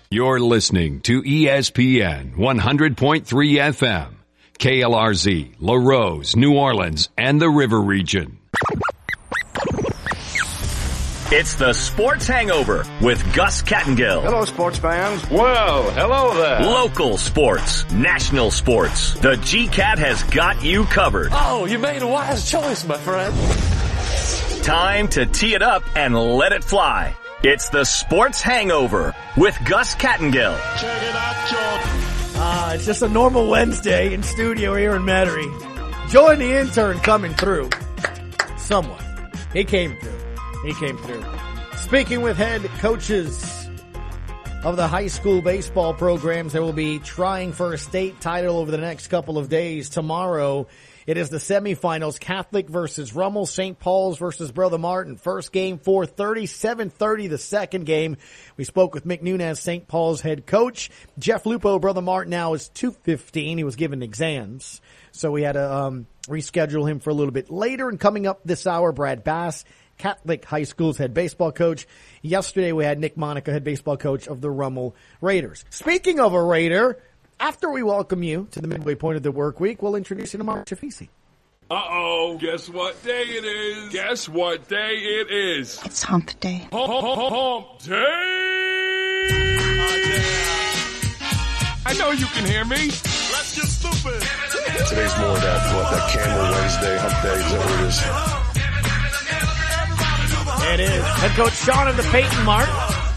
You're listening to ESPN 100.3 FM, KLRZ, La Rose, New Orleans, and the River Region. It's the Sports Hangover with Gus Kattengill. Hello, sports fans. Well, hello there. Local sports, national sports. The GCAT has got you covered. Oh, you made a wise choice, my friend. Time to tee it up and let it fly. It's the Sports Hangover with Gus Kattengill. Check it out, Jordan. It's just a normal Wednesday in studio here in Metairie. Join the intern coming through. Someone. He came through. Speaking with head coaches of the high school baseball programs that will be trying for a state title over the next couple of days. Tomorrow, it is the semifinals, Catholic versus Rummel, St. Paul's versus Brother Martin. First game, 4:30, 7:30 the second game. We spoke with Mick Nunez, St. Paul's head coach. Jeff Lupo, Brother Martin now is 2:15. He was given exams, so we had to reschedule him for a little bit later. And coming up this hour, Brad Bass, Catholic High School's head baseball coach. Yesterday we had Nick Monica, head baseball coach of the Rummel Raiders. Speaking of a Raider, after we welcome you to the midway point of the work week, we'll introduce you to Mark Chafisi. Uh-oh, guess what day it is? It's hump day. Hump day! I know you can hear me. Let's get stupid. Today's more that Camel Wednesday, hump day, is that what it is? It is. Head coach Sean of the Peyton Mark.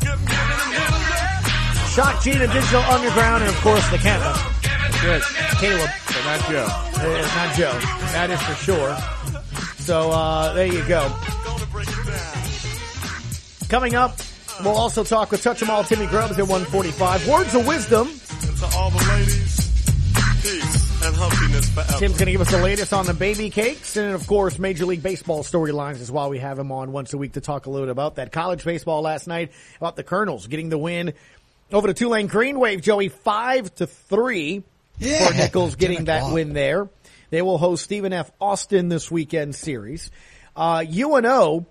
Shock Gina Digital Underground, and of course the camera. That's it. Caleb. But not Joe. It's not Joe. That is for sure. So, there you go. Coming up, we'll also talk with Touch 'em All Timmy Grubbs at 1:45. Words of wisdom. And to all the ladies, peace and humpiness forever. Tim's going to give us the latest on the baby cakes. And, of course, Major League Baseball storylines is why we have him on once a week to talk a little bit about that. College baseball last night, about the Colonels getting the win over the Tulane Green Wave, Joey, 5-3 for Nichols getting that win there. They will host Stephen F. Austin this weekend series. UNO,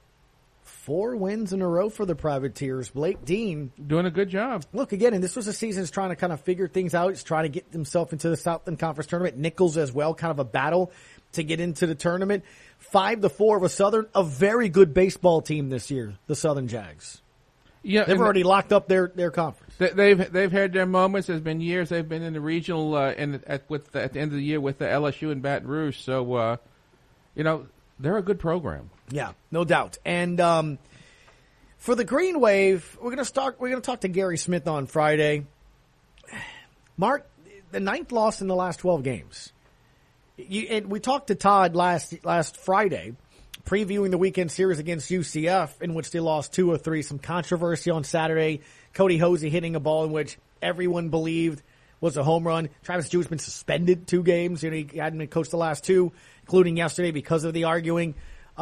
4 wins in a row for the Privateers. Blake Dean Doing a good job. Look, again, and this was a season he's trying to kind of figure things out. He's trying to get himself into the Southland Conference tournament. Nichols as well, kind of a battle to get into the tournament. 5-4 of a Southern, a very good baseball team this year, the Southern Jags. Yeah, They've already locked up their conference. They've had their moments. There's been years they've been in the regional at the end of the year with the LSU and Baton Rouge. So, they're a good program. Yeah, no doubt. And for the Green Wave, we're going to talk to Gary Smith on Friday. Mark, the 9th loss in the last 12 games. And we talked to Todd last Friday, previewing the weekend series against UCF, in which they lost 2-3. Some controversy on Saturday. Cody Hosey hitting a ball in which everyone believed was a home run. Travis Jewett's been suspended 2 games. He hadn't been coached the last 2, including yesterday because of the arguing.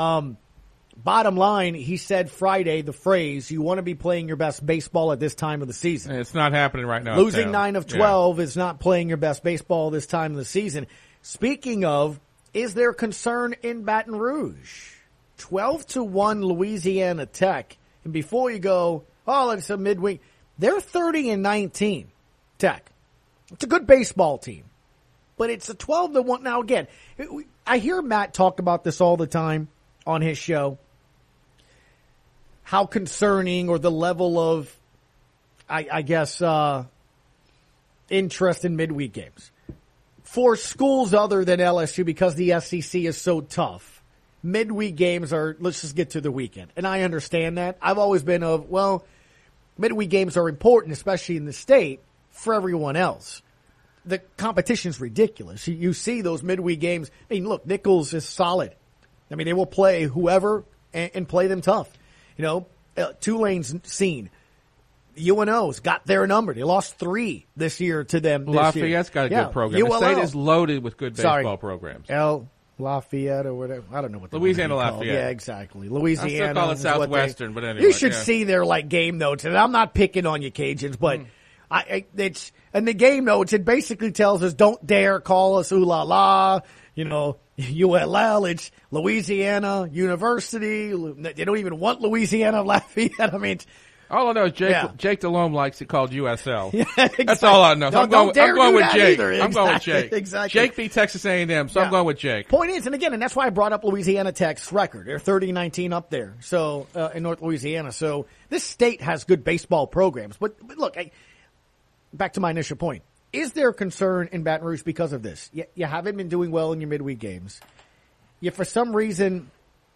Bottom line, he said Friday the phrase, you want to be playing your best baseball at this time of the season. And it's not happening right now. Losing 9 of 12 is not playing your best baseball this time of the season. Speaking of, is there concern in Baton Rouge? 12-1 Louisiana Tech. And before you go, it's a midweek. They're 30-19, Tech. It's a good baseball team. But it's a 12-1. Now, again, I hear Matt talk about this all the time on his show. How concerning, or the level of, I guess, interest in midweek games. For schools other than LSU, because the SEC is so tough, midweek games are, let's just get to the weekend. And I understand that. I've always been midweek games are important, especially in the state, for everyone else. The competition's ridiculous. You see those midweek games. I mean, look, Nichols is solid. I mean, they will play whoever and play them tough. Tulane's seen. UNO's got their number. They lost 3 this year to them. Lafayette's got a good program. The state is loaded with good baseball programs. Lafayette or whatever. I don't know what the Louisiana Lafayette. Yeah, exactly. Louisiana. I still call it Southwestern, but anyway. You should see their game notes, and I'm not picking on you Cajuns, but it's and the game notes. It basically tells us don't dare call us ooh la la. ULL. It's Louisiana University. They don't even want Louisiana Lafayette. I mean, All I know is Yeah. Jake Delhomme likes it called USL. Yeah, exactly. That's all I know. So I'm Don't dare going do with that Jake. either. I'm going with Exactly, Jake. exactly. Jake beat Texas A&M, so Yeah. I'm going with Jake. Point is, and again, and that's why I brought up Louisiana Tech's record. They're 30-19 up there, so in North Louisiana. So this state has good baseball programs. But look, back to my initial point. Is there concern in Baton Rouge because of this? You haven't been doing well in your midweek games. You, for some reason,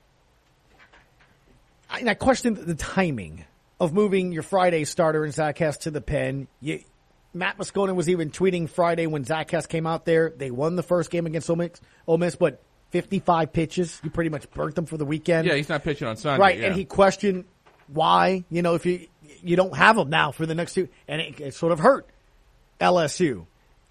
I question the timing of moving your Friday starter and Zach Hess to the pen. Matt Moscona was even tweeting Friday when Zach Hess came out there. They won the first game against Ole Miss, but 55 pitches. You pretty much burnt them for the weekend. Yeah, he's not pitching on Sunday. Right, yeah. and he questioned why, if you don't have him now for the next two, and it sort of hurt LSU.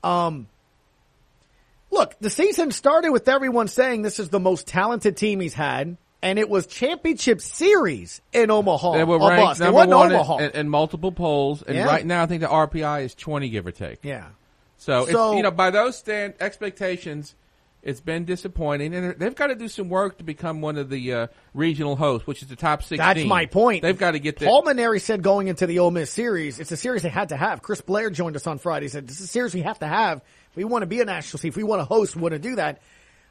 Look, the season started with everyone saying this is the most talented team he's had, and it was championship series in Omaha. They were or ranked bust. It number wasn't one Omaha. in multiple polls, and Yeah. right now I think the RPI is 20, give or take. Yeah. So So- it's, by those expectations, it's been disappointing, and they've got to do some work to become one of the regional hosts, which is the top 16. That's my point. They've got to get there. Paul Maneri said going into the Ole Miss series, it's a series they had to have. Chris Blair joined us on Friday. He said, this is a series we have to have. If we want to be a national team, if we want to host, we want to do that.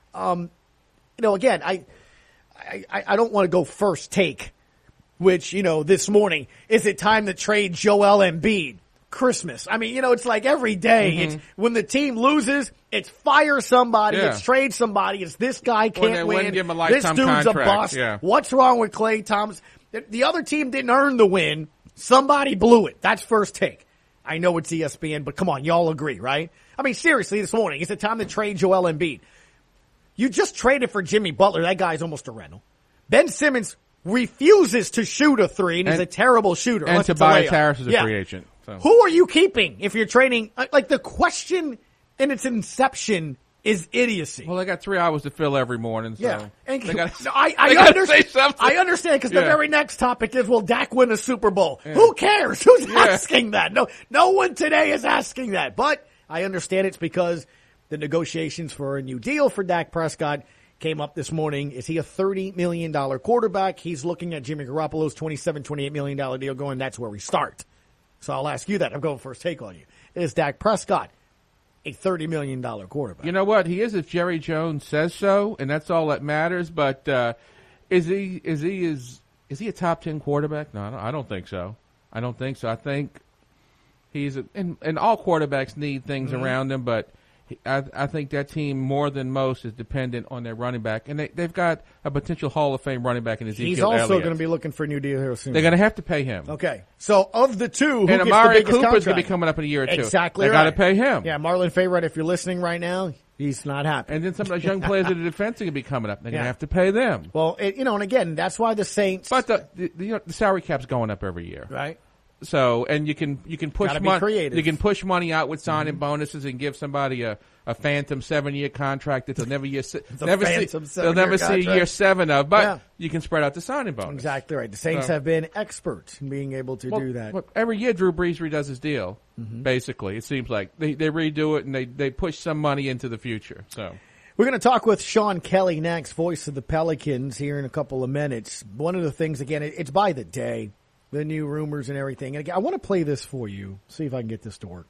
Again, I don't want to go first take, which, this morning, is it time to trade Joel Embiid? Christmas. I mean, it's like every day. Mm-hmm. It's when the team loses, it's fire somebody, Yeah. it's trade somebody, it's this guy When can't they win. wouldn't give him a This lifetime dude's contract. a bust. Yeah. What's wrong with Klay Thompson? The other team didn't earn the win. Somebody blew it. That's first take. I know it's ESPN, but come on, y'all agree, right? I mean, seriously, this morning, is it time to trade Joel Embiid? You just traded for Jimmy Butler. That guy's almost a rental. Ben Simmons refuses to shoot a three, and he's a terrible shooter. And unless it's a Tobias layup. Harris is a Yeah. free agent. So. Who are you keeping if you're trading? Like, the question in its inception is idiocy. Well, they got 3 hours to fill every morning. So Yeah, and they gotta, I they gotta understand. say something. I understand because the Yeah. very next topic is, will Dak win a Super Bowl? Who cares? Who's asking that? No one today is asking that. But I understand it's because the negotiations for a new deal for Dak Prescott came up this morning. Is he a $30 million quarterback? He's looking at Jimmy Garoppolo's $27, $28 million deal going, that's where we start. So I'll ask you that. I'm going first take on you. Is Dak Prescott a $30 million quarterback? You know what? He is if Jerry Jones says so, and that's all that matters. But is he a top 10 quarterback? No, I don't think so. I don't think so. I think he's and all quarterbacks need things around him, but I think that team more than most is dependent on their running back, and they've got a potential Hall of Fame running back in Ezekiel He's also Elliott. going to be looking for a new deal here soon. They're going to have to pay him. Okay. So of the two, who And gets the Amari biggest Cooper's contract? going to be coming up in a year or two. Exactly They right. got to pay him. Yeah, Marlon Favorite, if you're listening right now, he's not happy. And then some of those young players in the defense are going to be coming up. They're going Yeah. to have to pay them. Well, and again, that's why the Saints. But the salary cap's going up every year. right. So, and you can push Gotta be money. creative. You can push money out with signing bonuses and give somebody a phantom 7-year contract that they'll never phantom they'll never see contract. year 7 of. But Yeah. you can spread out the signing bonus. Exactly right. The Saints So- have been expert in being able to do that. Well, every year Drew Brees redoes his deal. Basically, it seems like they redo it and they push some money into the future. So. We're going to talk with Sean Kelly next, voice of the Pelicans, here in a couple of minutes. One of the things, again, it's by the day, the new rumors and everything. And again, I want to play this for you, see if I can get this to work.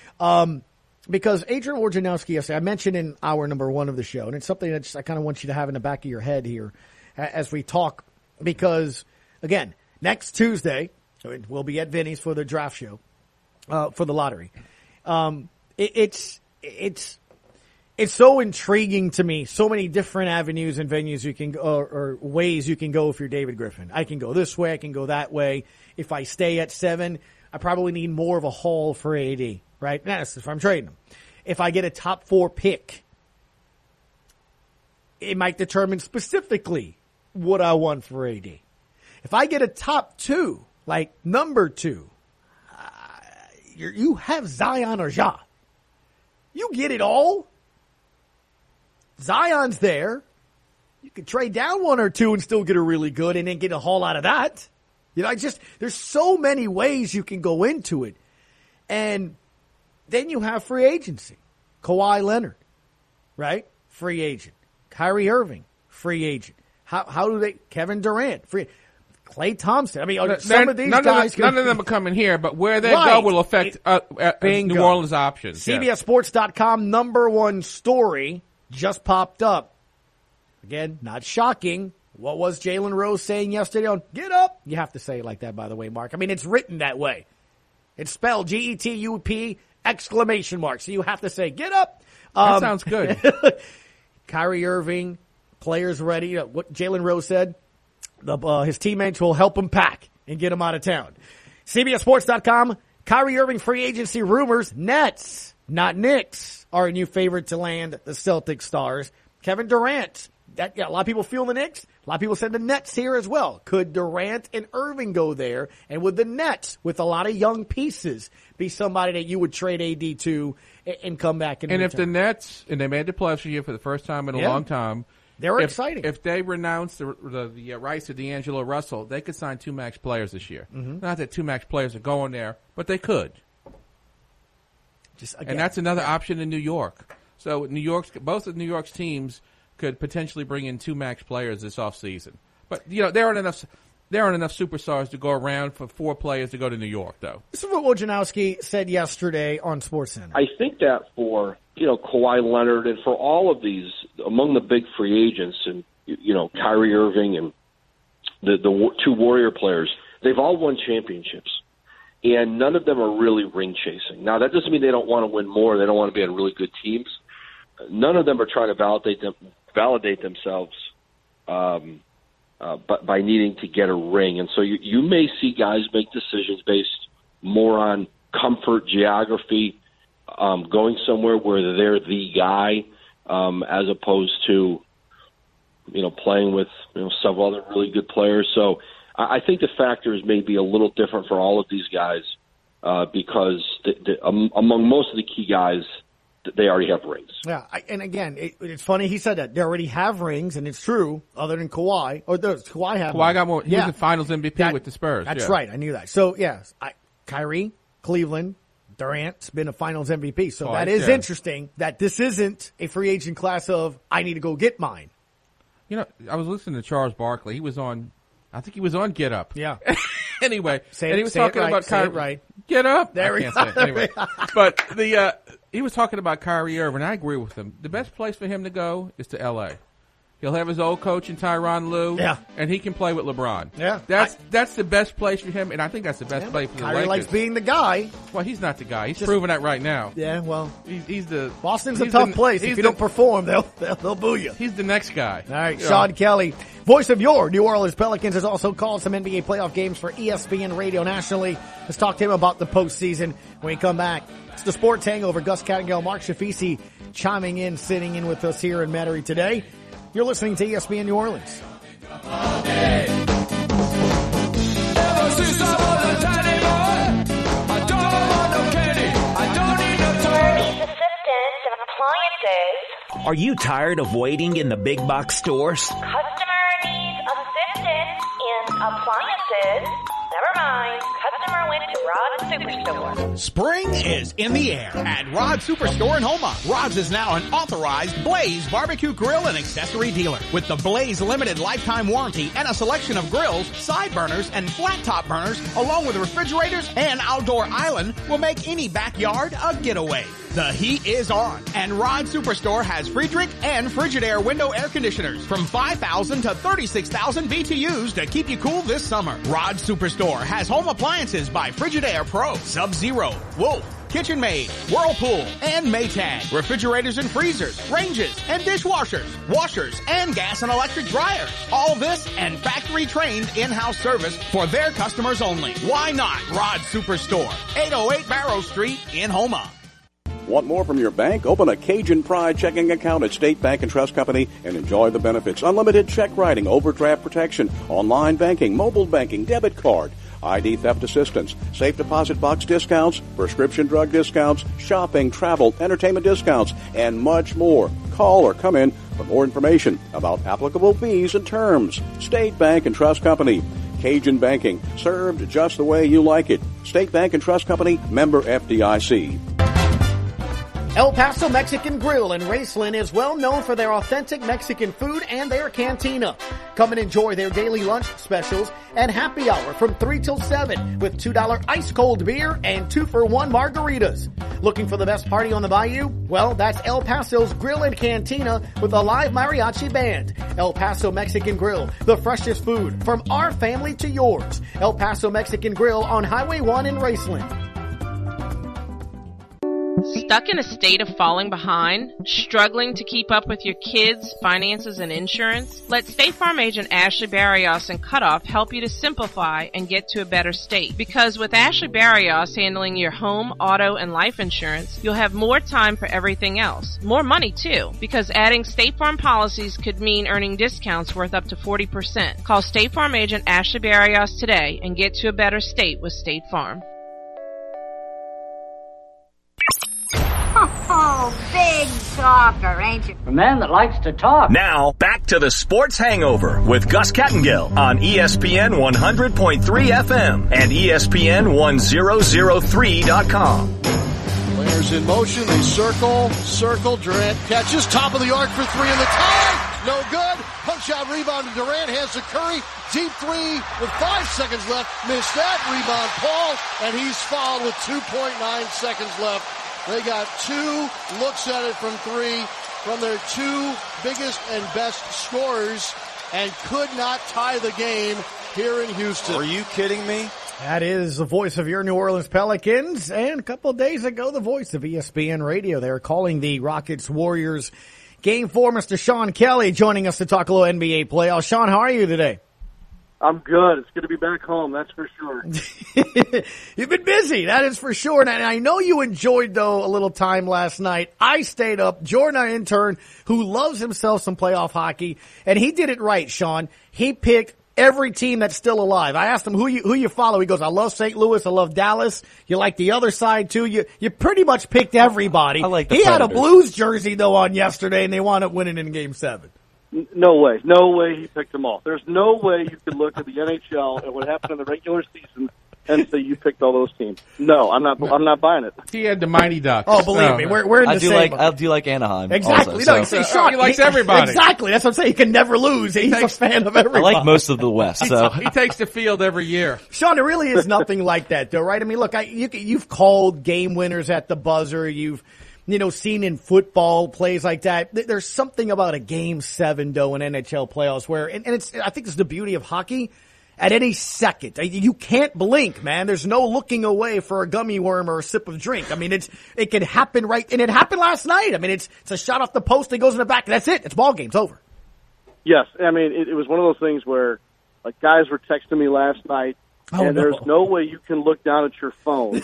Because Adrian Wojnarowski yesterday, I mentioned in hour number 1 of the show, and it's something that I kind of want you to have in the back of your head here as we talk. Because, again, next Tuesday, we'll be at Vinny's for the draft show, for the lottery. It's so intriguing to me. So many different avenues and venues you can go, or ways you can go if you're David Griffin. I can go this way. I can go that way. If I stay at 7, I probably need more of a haul for AD, right? That's if I'm trading him. If I get a top 4 pick, it might determine specifically what I want for AD. If I get a top 2, like number 2, you have Zion or Ja. You get it all. Zion's there. You could trade down 1 or 2 and still get a really good and then get a haul out of that. There's so many ways you can go into it. And then you have free agency. Kawhi Leonard, right? Free agent. Kyrie Irving, free agent. How do they, Kevin Durant, free. Klay Thompson. I mean, some of these guys. None of them are coming here, but where they Right. go will affect Bingo. New Orleans options. Yeah. CBSSports.com #1 story just popped up. Again, not shocking. What was Jalen Rose saying yesterday on Get Up? You have to say it like that, by the way, Mark. I mean, it's written that way. It's spelled GETUP ! So you have to say, get up. That sounds good. Kyrie Irving, players ready. What Jalen Rose said, his teammates will help him pack and get him out of town. CBSSports.com, Kyrie Irving free agency rumors. Nets, not Knicks, are a new favorite to land the Celtics stars. Kevin Durant. A lot of people feel the Knicks. A lot of people said the Nets here as well. Could Durant and Irving go there? And would the Nets, with a lot of young pieces, be somebody that you would trade AD to and come back and if the Nets, and they made the playoffs here for the first time in a long time, they're exciting. If they renounce the rights to D'Angelo Russell, they could sign 2 max players this year. Mm-hmm. Not that 2 max players are going there, but they could. And that's another option in New York. So both of New York's teams could potentially bring in 2 max players this offseason. But, there aren't enough superstars to go around for 4 players to go to New York, though. This is what Wojnarowski said yesterday on SportsCenter. I think that for, Kawhi Leonard and for all of these, among the big free agents and, Kyrie Irving and the 2 Warrior players, they've all won championships. And none of them are really ring chasing. Now, that doesn't mean they don't want to win more. They don't want to be on really good teams. None of them are trying to validate themselves but by needing to get a ring. And so you may see guys make decisions based more on comfort, geography, going somewhere where they're the guy, as opposed to, playing with, several other really good players. So I think the factors may be a little different for all of these guys because among most of the key guys, they already have rings. Yeah, and again, it's funny he said that. They already have rings, and it's true, other than Kawhi. Or does Kawhi have Kawhi got more. He was the finals MVP with the Spurs. That's right. I knew that. So, yes, Kyrie, Cleveland, Durant's been a finals MVP. So that is interesting that this isn't a free agent class of, I need to go get mine. I was listening to Charles Barkley. He was on, I think he was on Get Up. Yeah. Anyway, he was talking about Kyrie. Right. Get up. There we go. Anyway, but he was talking about Kyrie Irving. I agree with him. The best place for him to go is to L.A. He'll have his old coach in Tyronn Lue, and he can play with LeBron. Yeah, that's the best place for him, and I think that's the best place for the Kyrie Lakers. likes being the guy. Well, he's not the guy. He's proving that right now. Yeah, well, he's the Boston's a tough place. If you don't perform, they'll boo you. He's the next guy. All right, Sean Kelly, voice of your New Orleans Pelicans, has also called some NBA playoff games for ESPN Radio nationally. Let's talk to him about the postseason when we come back. It's the Sports Hangover. Gus Kattengell, Mark Shafisi chiming in, sitting in with us here in Metairie today. You're listening to ESPN New Orleans. Ever since I was a tiny boy, I don't want no candy, I don't need no toy. Assistance and appliances. Are you tired of waiting in the big box stores? Customer needs assistance in appliances. Never mind. Customer went to Rod's Superstore. Spring is in the air at Rod's Superstore in Houma. Rod's is now an authorized Blaze barbecue grill and accessory dealer. With the Blaze limited lifetime warranty and a selection of grills, side burners, and flat top burners, along with refrigerators and outdoor island, will make any backyard a getaway. The heat is on, and Rod Superstore has Friedrich and Frigidaire window air conditioners from 5,000 to 36,000 BTUs to keep you cool this summer. Rod Superstore has home appliances by Frigidaire Pro, Sub-Zero, Wolf, KitchenMaid, Whirlpool, and Maytag. Refrigerators and freezers, ranges, and dishwashers, washers, and gas and electric dryers. All this and factory-trained in-house service for their customers only. Why not Rod Superstore, 808 Barrow Street in Houma. Want more from your bank? Open a Cajun Pride checking account at State Bank and Trust Company and enjoy the benefits. Unlimited check writing, overdraft protection, online banking, mobile banking, debit card, ID theft assistance, safe deposit box discounts, prescription drug discounts, shopping, travel, entertainment discounts, and much more. Call or come in for more information about applicable fees and terms. State Bank and Trust Company. Cajun Banking, served just the way you like it. State Bank and Trust Company, member FDIC. El Paso Mexican Grill in Raceland is well known for their authentic Mexican food and their cantina. Come and enjoy their daily lunch specials and happy hour from 3 till 7 with $2 ice cold beer and 2-for-1 margaritas. Looking for the best party on the bayou? Well, that's El Paso's Grill and Cantina with a live mariachi band. El Paso Mexican Grill, the freshest food from our family to yours. El Paso Mexican Grill on Highway 1 in Raceland. Stuck in a state of falling behind? Struggling to keep up with your kids' finances and insurance? Let State Farm agent Ashley Barrios and Cutoff help you to simplify and get to a better state. Because with Ashley Barrios handling your home, auto, and life insurance, you'll have more time for everything else. More money, too, because adding State Farm policies could mean earning discounts worth up to 40%. Call State Farm agent Ashley Barrios today and get to a better state with State Farm. Oh, big talker, ain't you? A man that likes to talk. Now, back to the Sports Hangover with Gus Kattengill on ESPN 100.3 FM and ESPN 1003.com. Players in motion, they circle, Durant catches, top of the arc for three in the tie, no good, punch out rebound to Durant, hands to Curry, deep three with 5 seconds left, missed that, rebound Paul, and he's fouled with 2.9 seconds left. They got 2 looks at it from three from their 2 biggest and best scorers and could not tie the game here in Houston. Are you kidding me? That is the voice of your New Orleans Pelicans, and a couple of days ago, the voice of ESPN Radio. They're calling the Rockets-Warriors Game 4. Mr. Sean Kelly joining us to talk a little NBA playoffs. Sean, how are you today? I'm good. It's good to be back home, that's for sure. You've been busy, that is for sure. And I know you enjoyed, though, a little time last night. I stayed up. Jordan, our intern, who loves himself some playoff hockey, and he did it right, Sean. He picked every team that's still alive. I asked him who you follow. He goes, I love St. Louis. I love Dallas. You like the other side, too. You pretty much picked everybody. I like the He Predators. had a Blues jersey, though, on yesterday, and they wound up winning in Game 7. No way he picked them all. There's no way you could look at the NHL and what happened in the regular season and say you picked all those teams. No, I'm not buying it. He had the Mighty Ducks. Oh, believe me, we're in the same. I do like Anaheim. Exactly. Also, Sean, he likes everybody. Exactly. That's what I'm saying. He can never lose. He's a fan of everybody. I like most of the West. So He takes the field every year. Sean, it really is nothing like that, though, right? I mean, look, you've called game winners at the buzzer. You've seen in football plays like that. There's something about a Game 7, though, in NHL playoffs where, and I think it's the beauty of hockey. At any second, you can't blink, man. There's no looking away for a gummy worm or a sip of drink. I mean, it can happen right, and it happened last night. I mean, it's a shot off the post that goes in the back. That's it. It's ball game's over. Yes, I mean, it was one of those things where, like, guys were texting me last night, there's no way you can look down at your phone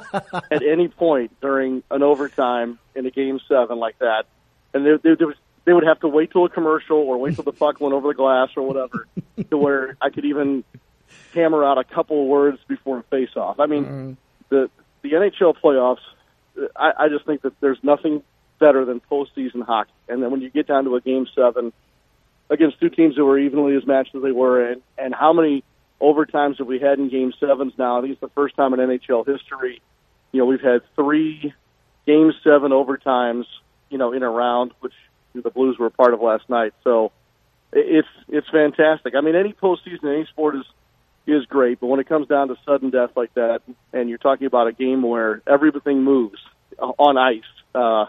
at any point during an overtime in a Game 7 like that. And they would have to wait till a commercial or wait till the puck went over the glass or whatever to where I could even hammer out a couple of words before a face-off. I mean, the NHL playoffs, I just think that there's nothing better than postseason hockey. And then when you get down to a Game 7 against 2 teams that were evenly as matched as they were in, and how many overtimes have we had in Game 7s now? I think it's the first time in NHL history. We've had 3 Game 7 overtimes, in a round, which the Blues were a part of last night. So it's fantastic. I mean, any postseason, any sport is great, but when it comes down to sudden death like that, and you're talking about a game where everything moves on ice,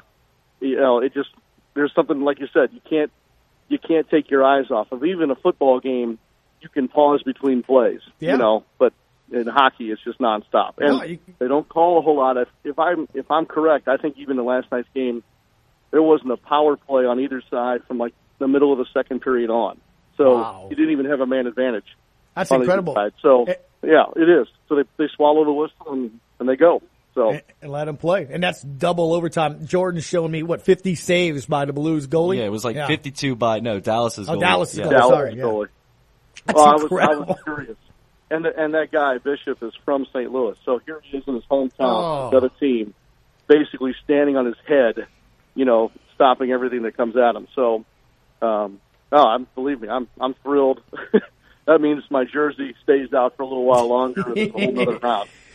there's something, like you said, you can't take your eyes off of. Even a football game, you can pause between plays, but in hockey, it's just nonstop. And they don't call a whole lot. If I'm correct, I think even in last night's game, there wasn't a power play on either side from like the middle of the second period on. So you didn't even have a man advantage. That's incredible. So, yeah, it is. So they swallow the whistle and they go. So and let him play. And that's double overtime. Jordan's showing me, 50 saves by the Blues goalie? Yeah, it was 52 by, Dallas's goalie. Dallas's yeah. goalie, Dallas sorry. goalie. That's I incredible. was curious. And that guy, Bishop, is from St. Louis. So here he is in his hometown, the other team, basically standing on his head, stopping everything that comes at him. So, believe me, I'm thrilled. That means my jersey stays out for a little while longer. There's a whole other round.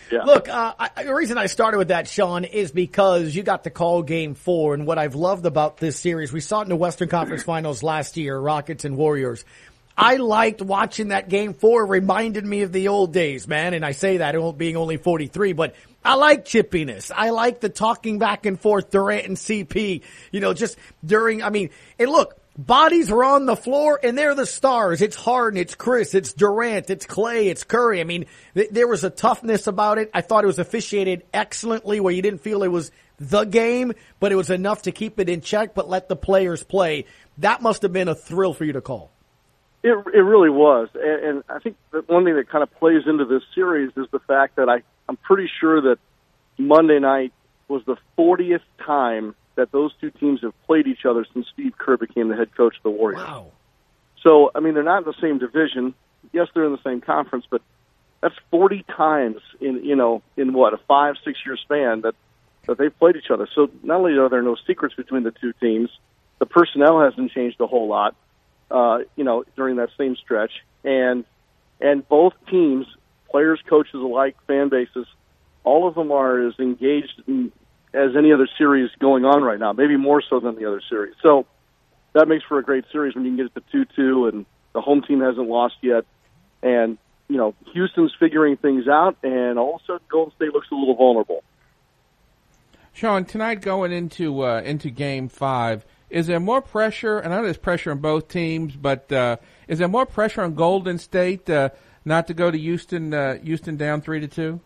Yeah. Look, the reason I started with that, Sean, is because you got to call Game 4, and what I've loved about this series, we saw it in the Western Conference Finals last year, Rockets and Warriors. I liked watching that Game 4. It reminded me of the old days, man, and I say that being only 43, but I like chippiness. I like the talking back and forth, Durant and CP, just during, and look, bodies are on the floor, and they're the stars. It's Harden, it's Chris, it's Durant, it's Clay, it's Curry. There was a toughness about it. I thought it was officiated excellently where you didn't feel it was the game, but it was enough to keep it in check, but let the players play. That must have been a thrill for you to call. It really was. And I think that one thing that kind of plays into this series is the fact that I'm pretty sure that Monday night was the 40th time that those two teams have played each other since Steve Kerr became the head coach of the Warriors. Wow. So, they're not in the same division. Yes, they're in the same conference, but that's 40 times in what, a 5-6 year span that they've played each other. So not only are there no secrets between the two teams, the personnel hasn't changed a whole lot, during that same stretch. And both teams, players, coaches alike, fan bases, all of them are as engaged as any other series going on right now, maybe more so than the other series. So that makes for a great series when you can get it to 2-2 and the home team hasn't lost yet. And, Houston's figuring things out, and all of a sudden Golden State looks a little vulnerable. Sean, tonight going into Game 5, is there more pressure? And I know there's pressure on both teams, but is there more pressure on Golden State not to go to Houston down 3-2?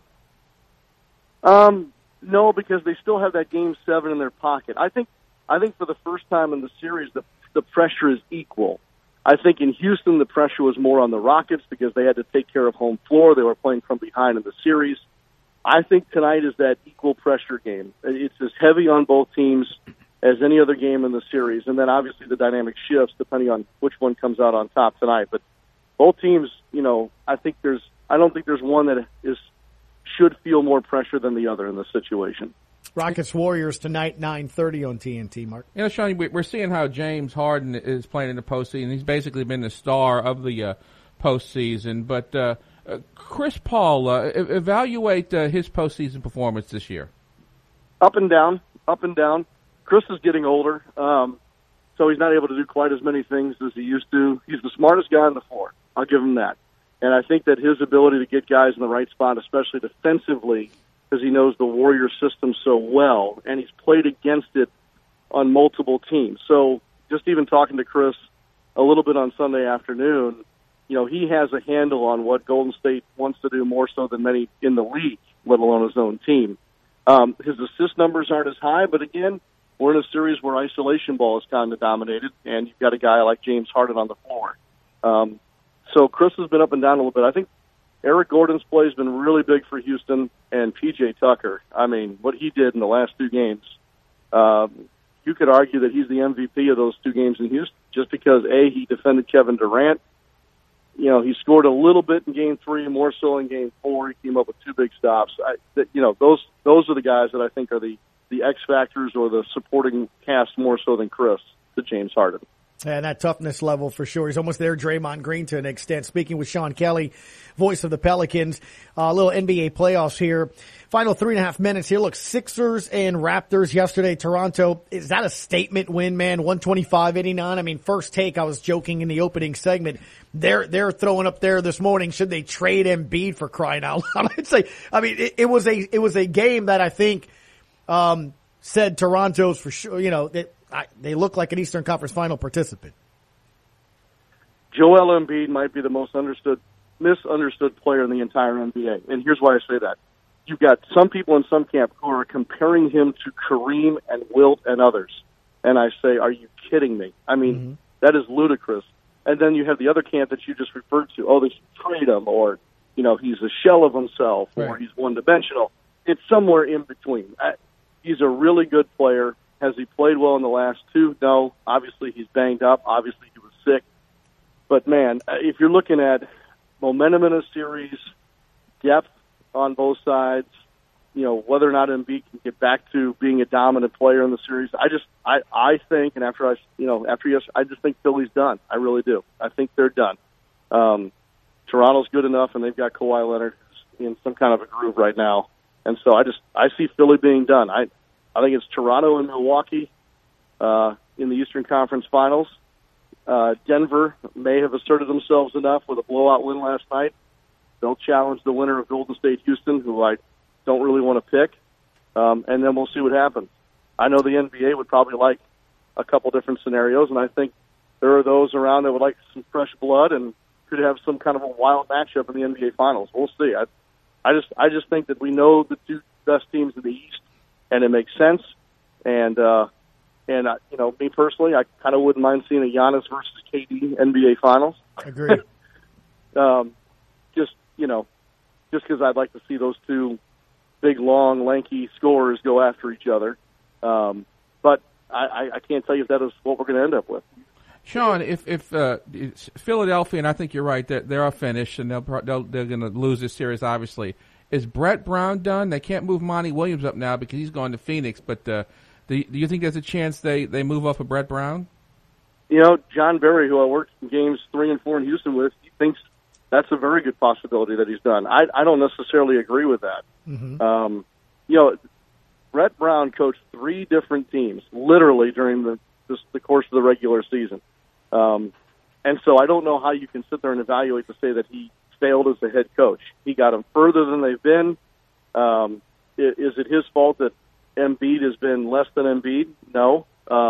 No, because they still have that Game 7 in their pocket. I think for the first time in the series, the pressure is equal. I think in Houston, the pressure was more on the Rockets because they had to take care of home floor. They were playing from behind in the series. I think tonight is that equal pressure game. It's as heavy on both teams as any other game in the series, and then obviously the dynamic shifts depending on which one comes out on top tonight. But both teams, I don't think there's one that should feel more pressure than the other in this situation. Rockets Warriors tonight, 9:30 on TNT, Mark. Sean, we're seeing how James Harden is playing in the postseason. He's basically been the star of the postseason. But Chris Paul, evaluate his postseason performance this year. Up and down. Chris is getting older, so he's not able to do quite as many things as he used to. He's the smartest guy on the floor. I'll give him that. And I think that his ability to get guys in the right spot, especially defensively, because he knows the Warriors system so well, and he's played against it on multiple teams. So just even talking to Chris a little bit on Sunday afternoon, he has a handle on what Golden State wants to do more so than many in the league, let alone his own team. His assist numbers aren't as high, but again, we're in a series where isolation ball is kind of dominated, and you've got a guy like James Harden on the floor. So Chris has been up and down a little bit. I think Eric Gordon's play has been really big for Houston, and P.J. Tucker. What he did in the last two games, you could argue that he's the MVP of those two games in Houston just because, A, he defended Kevin Durant. He scored a little bit in Game 3, more so in Game 4. He came up with two big stops. Those are the guys that I think are the X factors or the supporting cast more so than Chris to James Harden. And that toughness level for sure. He's almost there, Draymond Green, to an extent. Speaking with Sean Kelly, voice of the Pelicans, a little NBA playoffs here. Final 3.5 minutes here. Look, Sixers and Raptors yesterday, Toronto. Is that a statement win, man? 125-89. First take, I was joking in the opening segment. They're throwing up there this morning. Should they trade Embiid for crying out loud? It was a game that I think, said Toronto's for sure, they look like an Eastern Conference Final participant. Joel Embiid might be the most misunderstood player in the entire NBA. And here's why I say that. You've got some people in some camp who are comparing him to Kareem and Wilt and others. And I say, are you kidding me? That is ludicrous. And then you have the other camp that you just referred to. Oh, they should trade him, or, he's a shell of himself, or he's one-dimensional. It's somewhere in between. He's a really good player. Has he played well in the last two? No. Obviously, he's banged up. Obviously, he was sick. But, man, if you're looking at momentum in a series, depth on both sides, whether or not Embiid can get back to being a dominant player in the series, I think, and after yes, I just think Philly's done. I really do. I think they're done. Toronto's good enough, and they've got Kawhi Leonard, in some kind of a groove right now. And so I see Philly being done. I think it's Toronto and Milwaukee in the Eastern Conference Finals. Denver may have asserted themselves enough with a blowout win last night. They'll challenge the winner of Golden State Houston, who I don't really want to pick. And then we'll see what happens. I know the NBA would probably like a couple different scenarios, and I think there are those around that would like some fresh blood and could have some kind of a wild matchup in the NBA Finals. We'll see. I just think that we know the two best teams in the East, and it makes sense. And me personally, I kind of wouldn't mind seeing a Giannis versus KD NBA Finals. Agree. Just because I'd like to see those two big, long, lanky scorers go after each other. But I can't tell you if that is what we're going to end up with. Sean, if Philadelphia, and I think you're right, they are finished, and they're going to lose this series, obviously. Is Brett Brown done? They can't move Monty Williams up now because he's going to Phoenix, but do you think there's a chance they move up of Brett Brown? John Berry, who I worked in games 3 and 4 in Houston with, he thinks that's a very good possibility that he's done. I don't necessarily agree with that. Mm-hmm. Brett Brown coached 3 different teams, literally, during the course of the regular season. And so I don't know how you can sit there and evaluate to say that he failed as a head coach. He got them further than they've been. Is it his fault that Embiid has been less than Embiid? No.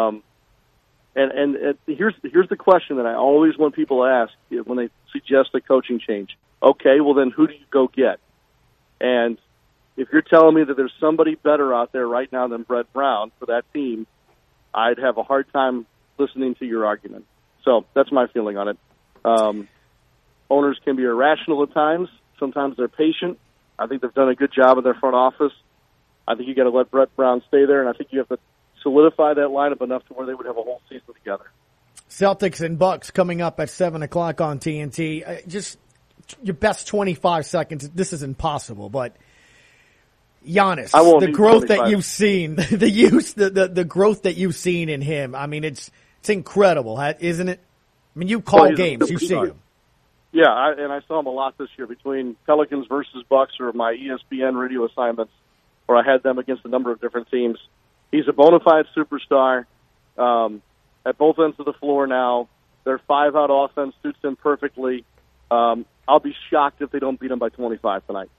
And here's the question that I always want people to ask when they suggest a coaching change. Okay, well then who do you go get? And if you're telling me that there's somebody better out there right now than Brett Brown for that team, I'd have a hard time listening to your argument. So that's my feeling on it. Owners can be irrational at times. Sometimes they're patient. I think they've done a good job in their front office. I think you got to let Brett Brown stay there, and I think you have to solidify that lineup enough to where they would have a whole season together. Celtics and Bucks coming up at 7 o'clock on TNT. Just your best 25 seconds. This is impossible, but Giannis, the growth 25. That you've seen, the growth that you've seen in him. I mean, it's incredible, isn't it? I mean, you call games, you see him. Yeah, I saw him a lot this year between Pelicans versus Bucks or my ESPN radio assignments, where I had them against a number of different teams. He's a bona fide superstar at both ends of the floor now. Their 5-out offense suits him perfectly. I'll be shocked if they don't beat him by 25 tonight.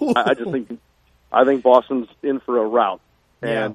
I think Boston's in for a rout, and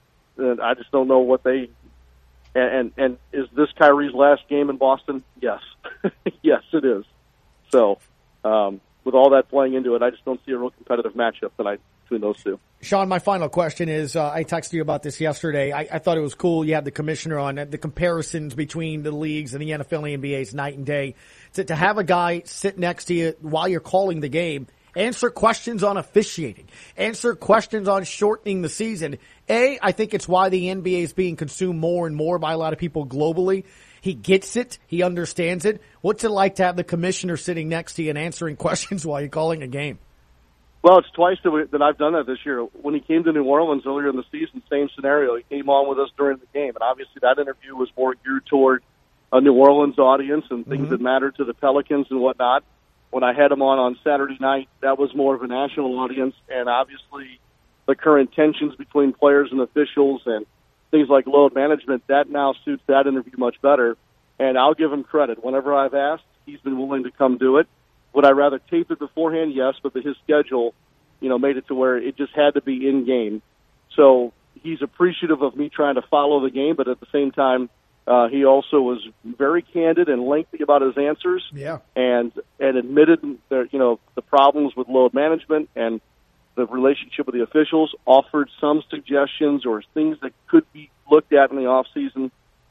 I just don't know what they. And is this Kyrie's last game in Boston? Yes, yes, it is. So, with all that playing into it, I just don't see a real competitive matchup tonight between those two. Sean, my final question is, I texted you about this yesterday. I thought it was cool. You had the commissioner on the comparisons between the leagues and the NFL and NBA's night and day. To have a guy sit next to you while you're calling the game, answer questions on officiating, answer questions on shortening the season. I think it's why the NBA is being consumed more and more by a lot of people globally. He gets it. He understands it. What's it like to have the commissioner sitting next to you and answering questions while you're calling a game? Well, it's twice that I've done that this year. When he came to New Orleans earlier in the season, same scenario. He came on with us during the game, and obviously that interview was more geared toward a New Orleans audience and things that matter to the Pelicans and whatnot. When I had him on Saturday night, that was more of a national audience, and obviously the current tensions between players and officials and things like load management, that now suits that interview much better. And I'll give him credit. Whenever I've asked, he's been willing to come do it. Would I rather tape it beforehand? Yes, but his schedule, made it to where it just had to be in game. So he's appreciative of me trying to follow the game, but at the same time, he also was very candid and lengthy about his answers. Yeah. And admitted that, the problems with load management and the relationship with the officials, offered some suggestions or things that could be looked at in the off season.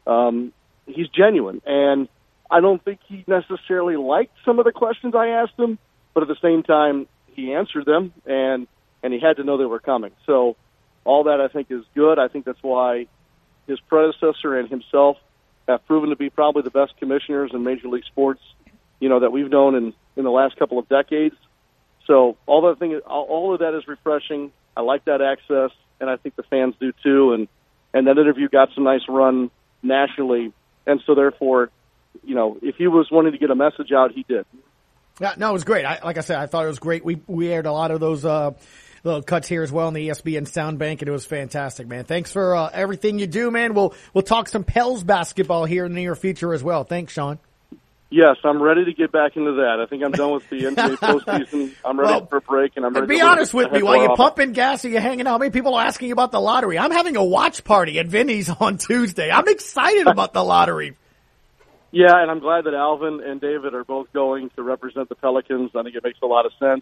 He's genuine, and I don't think he necessarily liked some of the questions I asked him, but at the same time, he answered them, and he had to know they were coming. So all that I think is good. I think that's why his predecessor and himself have proven to be probably the best commissioners in Major League Sports, that we've known in the last couple of decades. So all of that is refreshing. I like that access, and I think the fans do too. And that interview got some nice run nationally, and so therefore, if he was wanting to get a message out, he did. Yeah, no, it was great. Like I said, I thought it was great. We aired a lot of those little cuts here as well in the ESPN Sound Bank, and it was fantastic, man. Thanks for everything you do, man. We'll talk some Pels basketball here in the near future as well. Thanks, Sean. Yes, I'm ready to get back into that. I think I'm done with the NBA postseason. I'm ready for a break, and I'm ready. Be honest with me, while you're pumping gas and you're hanging out, how many people are asking about the lottery? I'm having a watch party at Vinny's on Tuesday. I'm excited about the lottery. Yeah, and I'm glad that Alvin and David are both going to represent the Pelicans. I think it makes a lot of sense.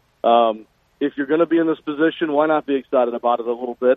If you're going to be in this position, why not be excited about it a little bit?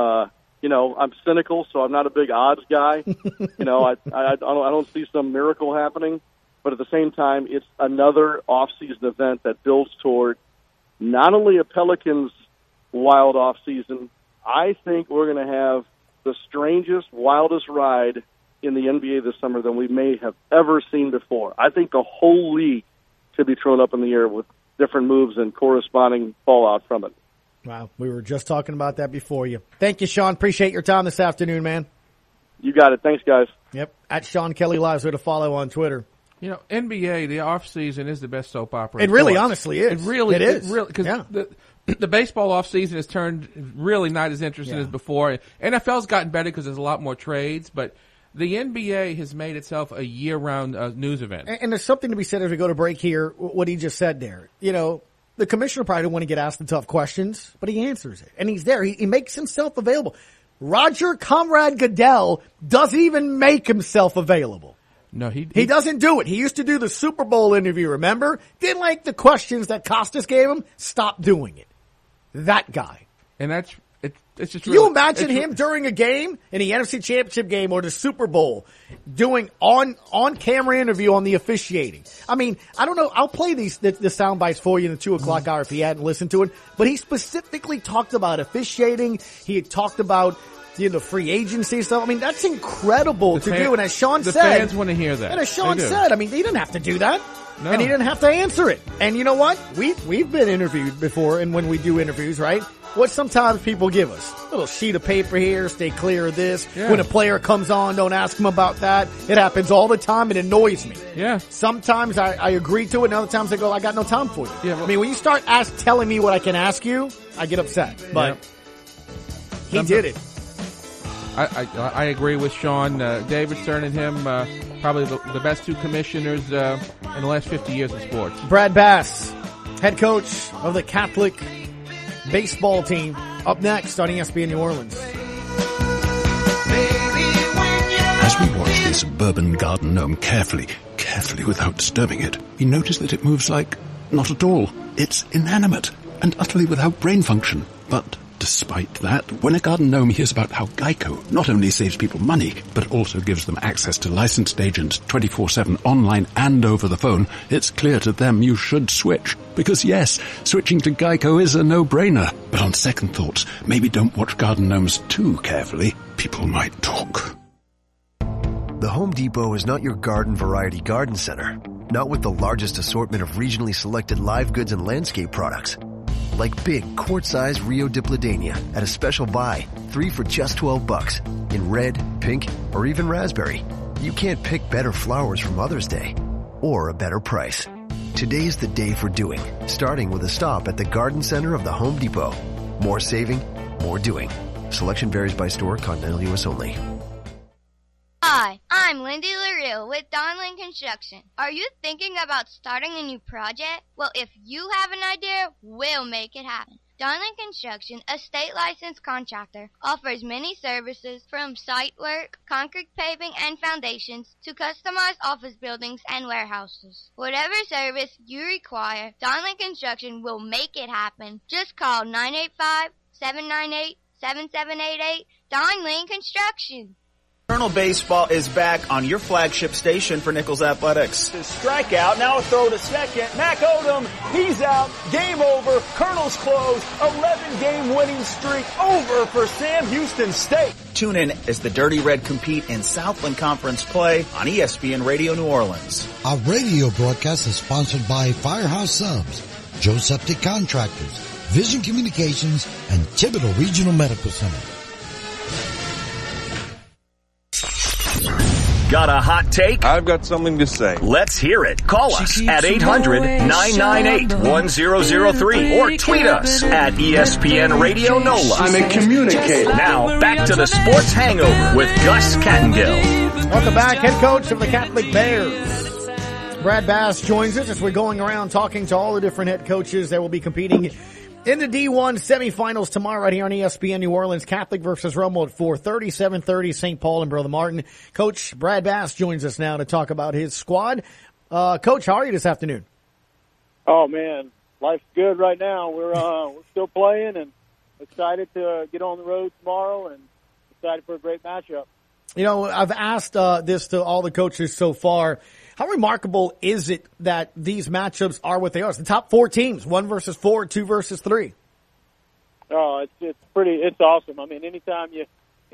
I'm cynical, so I'm not a big odds guy. I don't see some miracle happening. But at the same time, it's another off-season event that builds toward not only a Pelicans wild off-season, I think we're going to have the strangest, wildest ride in the NBA this summer than we may have ever seen before. I think the whole league could be thrown up in the air with different moves and corresponding fallout from it. Wow, we were just talking about that before you. Thank you, Sean. Appreciate your time this afternoon, man. You got it. Thanks, guys. Yep, at Sean Kelly Live, so to follow on Twitter. NBA, the off season is the best soap opera. It really, honestly is. It really is. Because the baseball off season has turned really not as interesting as before. NFL's gotten better because there's a lot more trades, but the NBA has made itself a year-round news event. And there's something to be said as we go to break here, what he just said there. The commissioner probably didn't want to get asked the tough questions, but he answers it. And he's there. He makes himself available. Roger Comrade Goodell doesn't even make himself available. No, he doesn't do it. He used to do the Super Bowl interview, remember? Didn't like the questions that Costas gave him. Stopped doing it. That guy. And it's just Can you imagine him during a game, in the NFC Championship game or the Super Bowl, doing on-camera interview on the officiating? I mean, I don't know. I'll play the sound bites for you in the 2 o'clock hour if you hadn't listened to it. But he specifically talked about officiating. He had talked about free agency stuff. I mean, that's incredible to do. And as Sean said, the fans want to hear that. And as Sean said, I mean, he didn't have to do that. No. And he didn't have to answer it. And you know what? We've been interviewed before, and when we do interviews, right? What sometimes people give us? A little sheet of paper here, stay clear of this. Yeah. When a player comes on, don't ask him about that. It happens all the time. It annoys me. Yeah. Sometimes I agree to it, and other times I go, I got no time for you. Yeah, well, I mean, when you start telling me what I can ask you, I get upset. But he did it. I agree with Sean. David Stern and him, probably the best two commissioners in the last 50 years of sports. Brad Bass, head coach of the Catholic baseball team, up next on ESPN New Orleans. As we watch the suburban garden gnome carefully without disturbing it, we notice that it moves like not at all. It's inanimate and utterly without brain function. But despite that, when a garden gnome hears about how Geico not only saves people money, but also gives them access to licensed agents 24/7 online and over the phone, it's clear to them you should switch. Because yes, switching to Geico is a no-brainer. But on second thoughts, maybe don't watch garden gnomes too carefully. People might talk. The Home Depot is not your garden variety garden center. Not with the largest assortment of regionally selected live goods and landscape products. Like big quart-size Rio Dipladenia at a special buy, 3 for just $12 in red, pink, or even raspberry. You can't pick better flowers for Mother's Day or a better price. Today's the day for doing, starting with a stop at the Garden Center of the Home Depot. More saving, more doing. Selection varies by store, continental U.S. only. Hi, I'm Lindy LaRue with Donlin Construction. Are you thinking about starting a new project? Well, if you have an idea, we'll make it happen. Donlin Construction, a state-licensed contractor, offers many services from site work, concrete paving and foundations, to customized office buildings and warehouses. Whatever service you require, Donlin Construction will make it happen. Just call 985-798-7788, Donlin Construction. Colonel Baseball is back on your flagship station for Nichols Athletics. Strikeout, now a throw to second. Mac Odom, he's out. Game over. Colonel's closed. 11-game winning streak over for Sam Houston State. Tune in as the Dirty Red compete in Southland Conference play on ESPN Radio New Orleans. Our radio broadcast is sponsored by Firehouse Subs, Joe Septic Contractors, Vision Communications, and Thibodeau Regional Medical Center. Got a hot take? I've got something to say. Let's hear it. Call us at 800-998-1003 or tweet us at ESPN Radio NOLA. I'm a communicator. Now, back to the Sports Hangover with Gus Kattengill. Welcome back. Head coach of the Catholic Bears, Brad Bass, joins us as we're going around talking to all the different head coaches that will be competing in the D1 semifinals tomorrow right here on ESPN New Orleans. Catholic versus Romo at 4:30, 7:30, St. Paul and Brother Martin. Coach Brad Bass joins us now to talk about his squad. Coach, how are you this afternoon? Oh, man, life's good right now. We're still playing and excited to get on the road tomorrow and excited for a great matchup. You know, I've asked this to all the coaches so far. How remarkable is it that these matchups are what they are? It's the top 4 teams, 1 versus 4, 2 versus 3. Oh, it's awesome. I mean, anytime you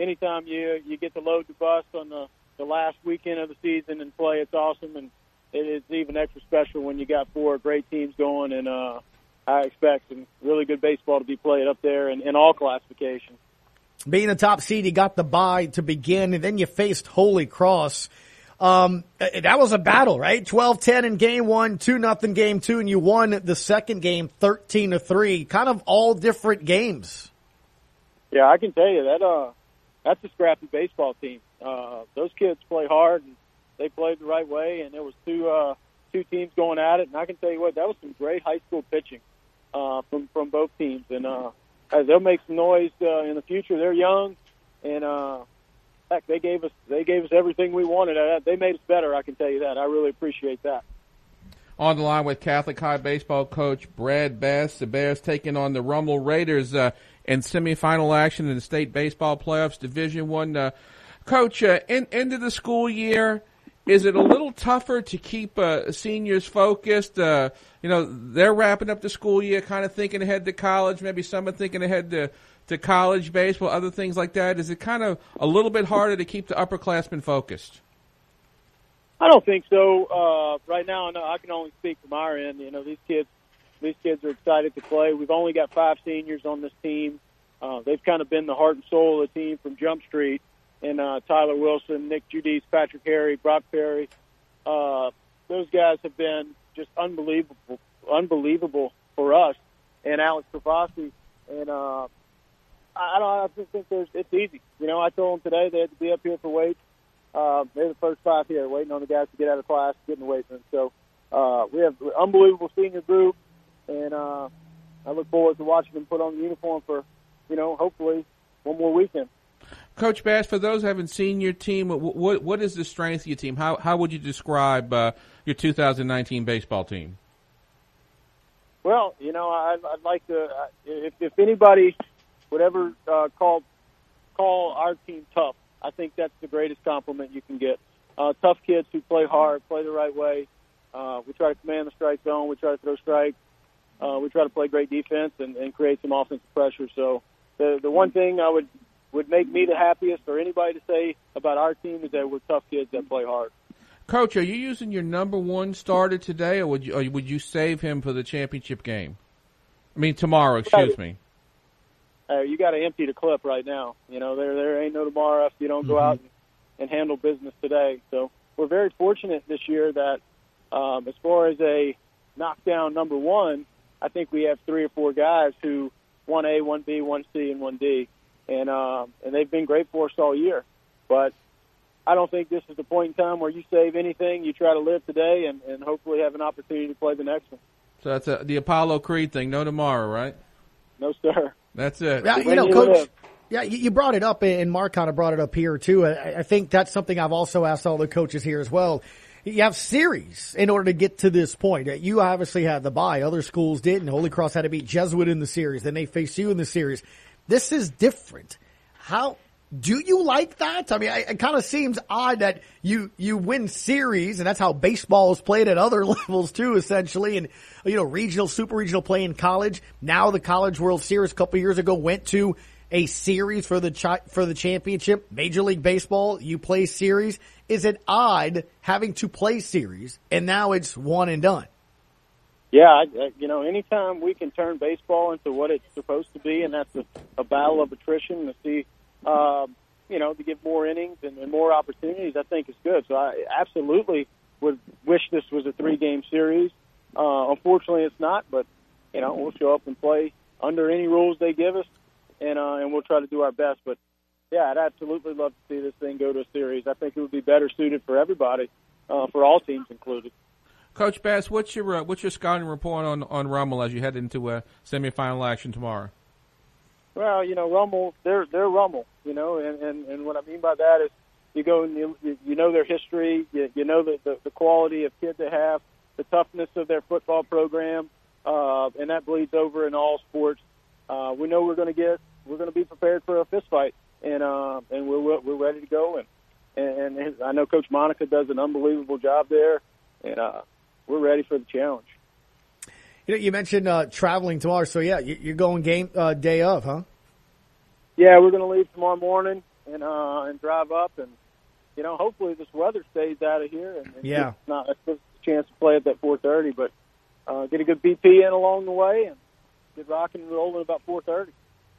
get to load the bus on the last weekend of the season and play, it's awesome, and it's even extra special when you got 4 great teams going, and I expect some really good baseball to be played up there in all classifications. Being the top seed, you got the bye to begin, and then you faced Holy Cross. That was a battle, right? 12-10 in game 1, 2-0 game 2, and you won the second game 13-3. Kind of all different games. Yeah, I can tell you that's a scrappy baseball team. Those kids play hard and they played the right way, and there was two teams going at it. And I can tell you what, that was some great high school pitching from both teams, and they'll make some noise in the future. They're young, and heck, they gave us everything we wanted. They made us better, I can tell you that. I really appreciate that. On the line with Catholic High baseball coach Brad Bass. The Bears taking on the Rummel Raiders in semifinal action in the state baseball playoffs, Division I. Coach, into the school year, is it a little tougher to keep seniors focused? They're wrapping up the school year, kind of thinking ahead to college. Maybe some are thinking ahead to college baseball, other things like that. Is it kind of a little bit harder to keep the upperclassmen focused? I don't think so. Right now, no, I can only speak from our end. You know, these kids are excited to play. We've only got 5 seniors on this team. They've kind of been the heart and soul of the team from Jump Street. And Tyler Wilson, Nick Judice, Patrick Harry, Brock Perry. Those guys have been just unbelievable for us. And Alex Travasi. And I just think it's easy. You know, I told them today they had to be up here for weights. They're the first 5 here, waiting on the guys to get out of class, get in the weight room. So we have an unbelievable senior group, and I look forward to watching them put on the uniform for, hopefully one more weekend. Coach Bass, for those who haven't seen your team, what is the strength of your team? How would you describe your 2019 baseball team? Well, I'd like to, if anybody would ever call our team tough, I think that's the greatest compliment you can get. Tough kids who play hard, play the right way. We try to command the strike zone. We try to throw strikes. We try to play great defense and create some offensive pressure. So the one thing I would make me the happiest, or anybody to say about our team, is that we're tough kids that play hard. Coach, are you using your number 1 starter today, or would you save him for the championship game? I mean, tomorrow, excuse me. You got to empty the clip right now. There ain't no tomorrow if you don't go out and handle business today. So we're very fortunate this year that as far as a knockdown number 1, I think we have 3 or 4 guys who 1A, 1B, 1C, and 1D. And they've been great for us all year. But I don't think this is the point in time where you save anything. You try to live today and hopefully have an opportunity to play the next one. So that's the Apollo Creed thing. No tomorrow, right? No, sir. That's it. Yeah, Coach, you brought it up, and Mark kind of brought it up here, too. I think that's something I've also asked all the coaches here as well. You have series in order to get to this point. You obviously had the bye. Other schools didn't. Holy Cross had to beat Jesuit in the series. Then they faced you in the series. This is different. How do you like that? I mean, it kind of seems odd that you win series, and that's how baseball is played at other levels too, essentially. And regional, super regional play in college. Now the College World Series a couple years ago went to a series for the championship. Major League Baseball, you play series. Is it odd having to play series, and now it's one and done? Yeah, anytime we can turn baseball into what it's supposed to be, and that's a battle of attrition to see, to get more innings and more opportunities, I think is good. So I absolutely would wish this was a 3-game series. Unfortunately, it's not, but, we'll show up and play under any rules they give us, and we'll try to do our best. But, yeah, I'd absolutely love to see this thing go to a series. I think it would be better suited for everybody, for all teams included. Coach Bass, what's your scouting report on Rummel as you head into semifinal action tomorrow? Well, Rummel, they're Rummel, and what I mean by that is you go and you know their history, you know the quality of kids they have, the toughness of their football program, and that bleeds over in all sports. We know we're going to be prepared for a fist fight, and we're ready to go, and I know Coach Monica does an unbelievable job there, and we're ready for the challenge. You mentioned traveling tomorrow, so yeah, you're going game day of, huh? Yeah, we're going to leave tomorrow morning and drive up, and hopefully this weather stays out of here, and yeah, it's not a chance to play at that 4:30, but get a good BP in along the way and get rocking and rolling about 4:30.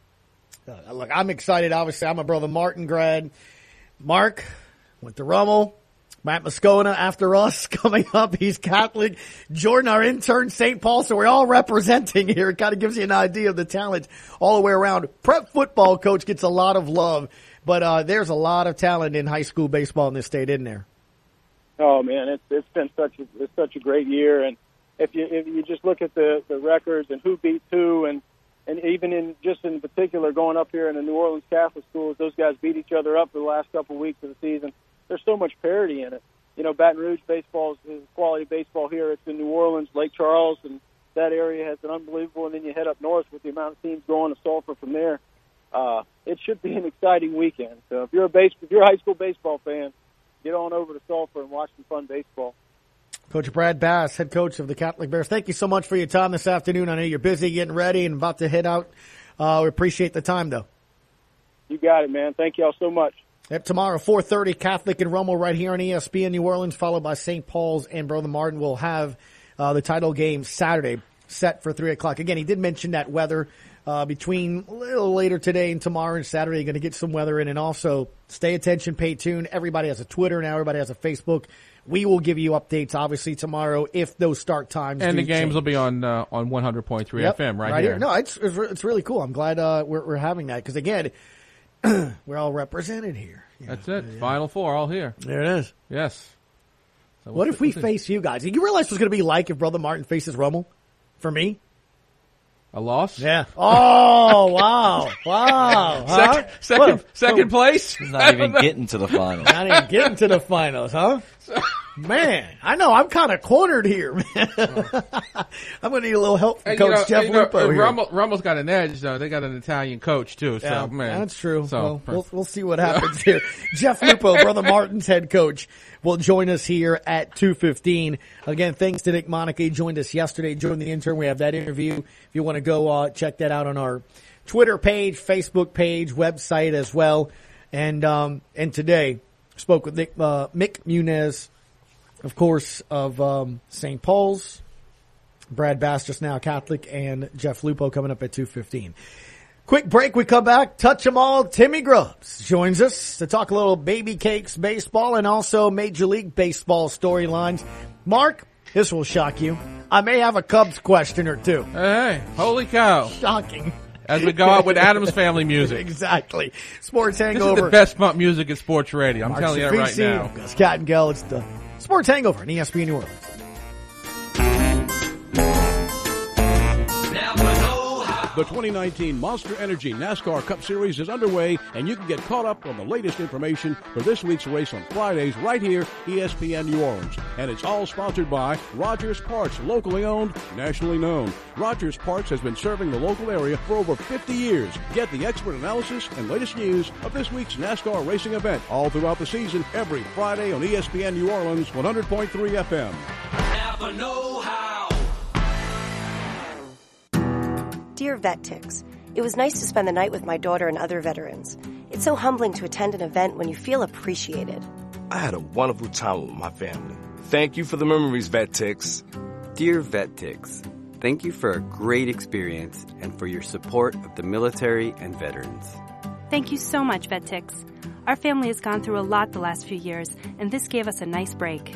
Look, I'm excited. Obviously, I'm a Brother Martin grad. Mark went to Rummel. Matt Moscona after us coming up. He's Catholic. Jordan, our intern, St. Paul. So we're all representing here. It kind of gives you an idea of the talent all the way around. Prep football coach gets a lot of love, but there's a lot of talent in high school baseball in this state, isn't there? Oh man, it's been such a great year. And if you just look at the records and who beats who, and even in particular going up here in the New Orleans Catholic schools, those guys beat each other up for the last couple of weeks of the season. There's so much parity in it. Baton Rouge baseball is quality baseball here. It's in New Orleans, Lake Charles, and that area has been unbelievable. And then you head up north with the amount of teams going to Sulphur from there. It should be an exciting weekend. So if you're a high school baseball fan, get on over to Sulphur and watch some fun baseball. Coach Brad Bass, head coach of the Catholic Bears. Thank you so much for your time this afternoon. I know you're busy getting ready and about to head out. We appreciate the time, though. You got it, man. Thank you all so much. Yep, tomorrow, 4:30, Catholic and Rummel right here on ESPN New Orleans, followed by St. Paul's and Brother Martin. Will have the title game Saturday set for 3 o'clock. Again, he did mention that weather between a little later today and tomorrow and Saturday. You're going to get some weather in. And also, stay attention, pay tune. Everybody has a Twitter now. Everybody has a Facebook. We will give you updates, obviously, tomorrow if those start times and do the games change. will be on 100.3 FM right here. No, it's really cool. I'm glad we're having that because, again, we're all represented here. That's it. Yeah. Final four, all here. There it is. Yes. So what if we face you guys? You realize what it's going to be like if Brother Martin faces Rummel? For me? A loss? Yeah. Oh, wow. Wow. Huh? Second place? He's not even getting to the finals. Not even getting to the finals, huh? Man, I know. I'm kind of cornered here, man. I'm going to need a little help from Coach Jeff Lupo here. Rummel's got an edge, though. They got an Italian coach, too. Yeah, so, man. That's true. So, we'll see what happens here. Jeff Lupo, Brother Martin's head coach, will join us here at 2:15. Again, thanks to Nick Monica. He joined us yesterday, joined the intern. We have that interview. If you want to go check that out on our Twitter page, Facebook page, website as well. And today, spoke with Mick Muniz, of course, of St. Paul's, Brad Bass just now Catholic, and Jeff Lupo coming up at 2:15. Quick break, we come back, touch them all. Timmy Grubbs joins us to talk a little Baby Cakes baseball and also Major League Baseball storylines. Mark, this will shock you. I may have a Cubs question or two. Hey, holy cow. Shocking. As we go out with Adams Family music. Exactly. Sports Hangover. This is the best pump music in sports radio. I'm Mark telling you that right now. Gus Kattengell, it's the Sports Hangover on ESPN New Orleans. The 2019 Monster Energy NASCAR Cup Series is underway, and you can get caught up on the latest information for this week's race on Fridays right here, ESPN New Orleans. And it's all sponsored by Rogers Parts, locally owned, nationally known. Rogers Parts has been serving the local area for over 50 years. Get the expert analysis and latest news of this week's NASCAR racing event all throughout the season, every Friday on ESPN New Orleans, 100.3 FM. Napa know-how. Dear Vet Tix, it was nice to spend the night with my daughter and other veterans. It's so humbling to attend an event when you feel appreciated. I had a wonderful time with my family. Thank you for the memories, Vet Tix. Dear Vet Tix, thank you for a great experience and for your support of the military and veterans. Thank you so much, Vet Tix. Our family has gone through a lot the last few years, and this gave us a nice break.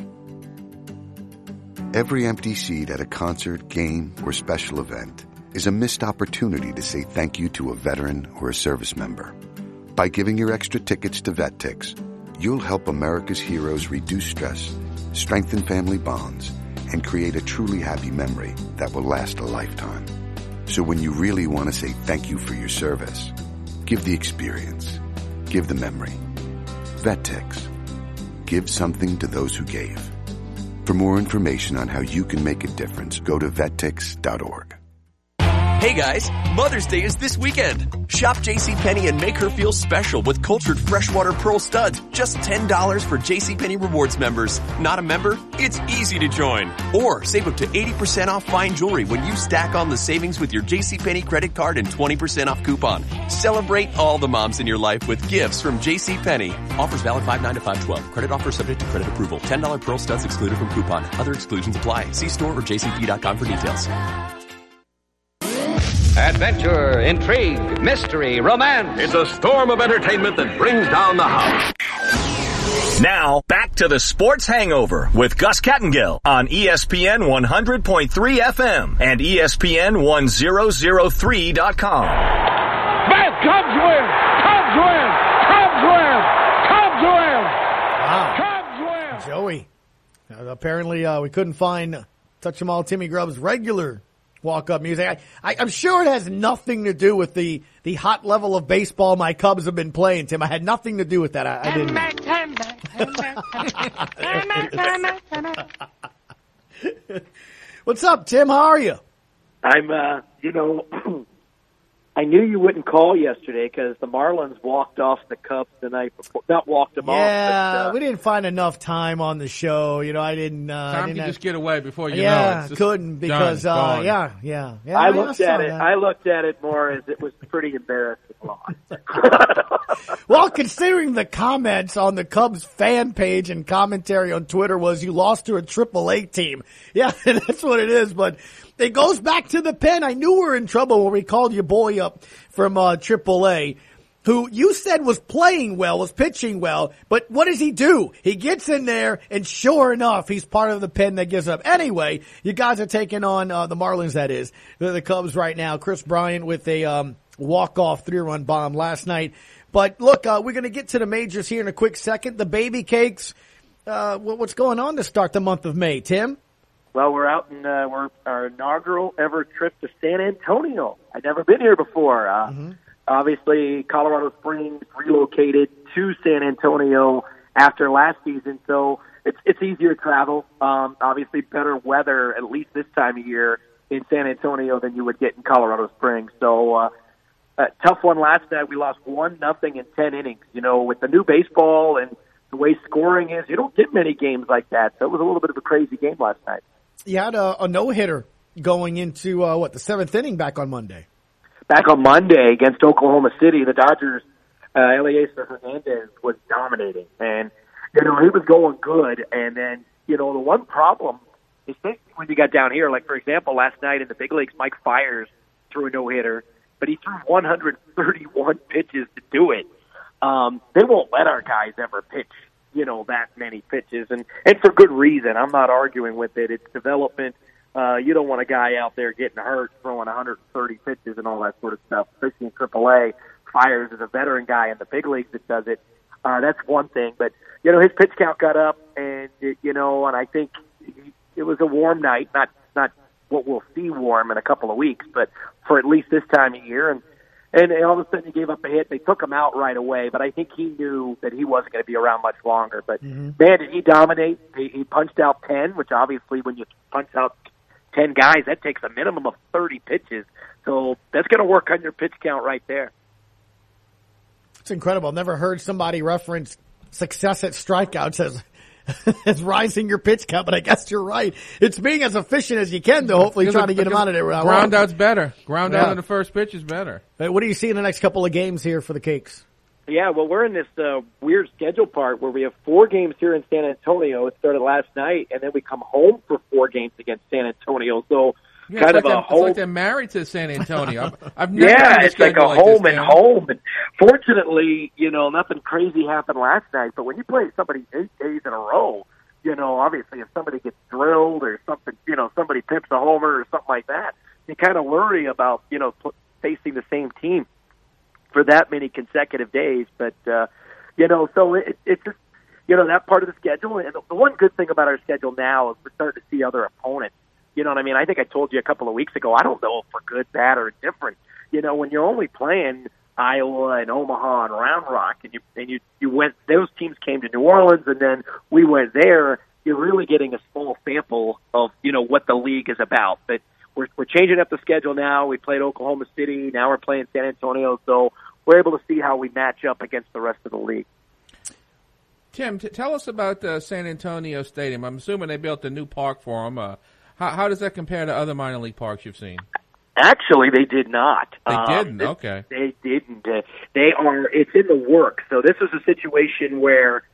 Every empty seat at a concert, game, or special event is a missed opportunity to say thank you to a veteran or a service member. By giving your extra tickets to VetTix, you'll help America's heroes reduce stress, strengthen family bonds, and create a truly happy memory that will last a lifetime. So when you really want to say thank you for your service, give the experience. Give the memory. VetTix. Give something to those who gave. For more information on how you can make a difference, go to vettix.org. Hey guys, Mother's Day is this weekend. Shop JCPenney and make her feel special with cultured freshwater pearl studs. Just $10 for JCPenney Rewards members. Not a member? It's easy to join. Or save up to 80% off fine jewelry when you stack on the savings with your JCPenney credit card and 20% off coupon. Celebrate all the moms in your life with gifts from JCPenney. Offers valid 5/9 to 5/12. Credit offer subject to credit approval. $10 pearl studs excluded from coupon. Other exclusions apply. See store or jcp.com for details. Adventure, intrigue, mystery, romance. It's a storm of entertainment that brings down the house. Now, back to the Sports Hangover with Gus Kattengill on ESPN 100.3 FM and ESPN1003.com. Back, Cubs win! Cubs win! Cubs win! Cubs win! Wow. Cubs win! Joey. Apparently, we couldn't find Touch 'em All Timmy Grubb's regular walk-up music. I'm sure it has nothing to do with the hot level of baseball my Cubs have been playing, Tim. I had nothing to do with that. I didn't. What's up, Tim? How are you? I'm, I knew you wouldn't call yesterday because the Marlins walked off the Cubs the night before. Not walked them off. Yeah, we didn't find enough time on the show. I didn't. Time to just get away before you know. Yeah, It's couldn't because done, yeah. I looked at it. I looked at it more as it was pretty embarrassing loss. Well, considering the comments on the Cubs fan page and commentary on Twitter was you lost to a AAA team. Yeah, that's what it is. But it goes back to the pen. I knew we were in trouble when we called your boy up from AAA, who you said was playing well, was pitching well. But what does he do? He gets in there, and sure enough, he's part of the pen that gives up. Anyway, you guys are taking on the Marlins, that is, the Cubs right now. Chris Bryant with a walk-off 3-run bomb last night. But look, we're going to get to the majors here in a quick second. The baby cakes, what's going on to start the month of May, Tim? Well, we're out in we're our inaugural ever trip to San Antonio. I'd never been here before. Obviously, Colorado Springs relocated to San Antonio after last season, so it's easier travel. Obviously, better weather at least this time of year in San Antonio than you would get in Colorado Springs. So, tough one last night. We lost 1-0 in 10 innings. With the new baseball and the way scoring is, you don't get many games like that. So it was a little bit of a crazy game last night. You had a no-hitter going into, the seventh inning back on Monday. Back on Monday against Oklahoma City, the Dodgers, Eliezer Hernandez was dominating. And, he was going good. And then, the one problem is when you got down here, like, for example, last night in the big leagues, Mike Fiers threw a no-hitter, but he threw 131 pitches to do it. They won't let our guys ever pitch that many pitches, and for good reason. I'm not arguing with it. It's development. You don't want a guy out there getting hurt throwing 130 pitches and all that sort of stuff, especially in AAA. Fiers is a veteran guy in the big leagues that does it. That's one thing. But, his pitch count got up, and, and I think it was a warm night, not what we'll see warm in a couple of weeks, but for at least this time of year. And all of a sudden he gave up a hit. They took him out right away, but I think he knew that he wasn't going to be around much longer. But, man, did he dominate. He punched out 10, which obviously when you punch out 10 guys, that takes a minimum of 30 pitches. So that's going to work on your pitch count right there. It's incredible. I've never heard somebody reference success at strikeouts as rising your pitch count, but I guess you're right. It's being as efficient as you can, though, hopefully trying to get him out of there. Ground out's better. Ground out on the first pitch is better. What do you see in the next couple of games here for the Cakes? Yeah, well, we're in this weird schedule part where we have 4 games here in San Antonio. It started last night, and then we come home for 4 games against San Antonio. So kind of like a it's home. like they're married to San Antonio. I've never Yeah, seen a it's like schedule a like home this, and Tim. home. And fortunately, nothing crazy happened last night. But when you play somebody 8 days in a row, obviously if somebody gets drilled or something, somebody pips a homer or something like that, you kind of worry about, facing the same team for that many consecutive days. But, so it's just, that part of the schedule. And the one good thing about our schedule now is we're starting to see other opponents. You know what I mean? I think I told you a couple of weeks ago, I don't know if we're good, bad, or indifferent. When you're only playing Iowa and Omaha and Round Rock, and you went, those teams came to New Orleans, and then we went there, you're really getting a small sample of, what the league is about. But we're changing up the schedule now. We played Oklahoma City. Now we're playing San Antonio. So we're able to see how we match up against the rest of the league. Tim, tell us about San Antonio Stadium. I'm assuming they built a new park for them. How does that compare to other minor league parks you've seen? Actually, they did not. They didn't? Okay. They didn't. It's in the works. So this is a situation where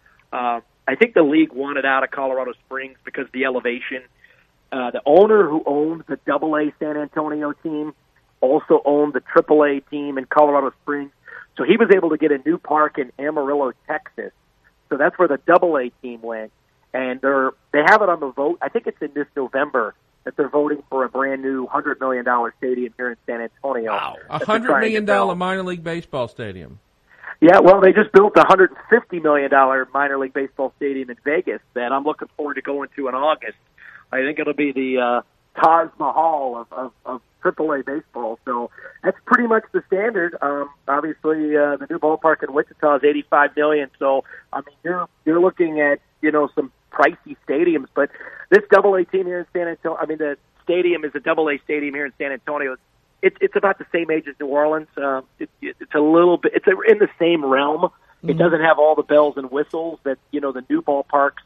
I think the league wanted out of Colorado Springs because of the elevation. The owner who owned the AA San Antonio team also owned the AAA team in Colorado Springs. So he was able to get a new park in Amarillo, Texas. So that's where the AA team went. And they have it on the vote. I think it's in this November that they're voting for a brand new $100 million stadium here in San Antonio. Wow. $100 million minor league baseball stadium. Yeah, well, they just built a $150 million minor league baseball stadium in Vegas that I'm looking forward to going to in August. I think it'll be the Taj Mahal of AAA baseball. So that's pretty much the standard. Obviously, the new ballpark in Wichita is $85 million. So I mean, you're looking at some pricey stadiums, but this AA team here in San Antonio, I mean, the stadium is a AA stadium here in San Antonio. It's about the same age as New Orleans. It's a little bit, in the same realm. It doesn't have all the bells and whistles that, the new ballparks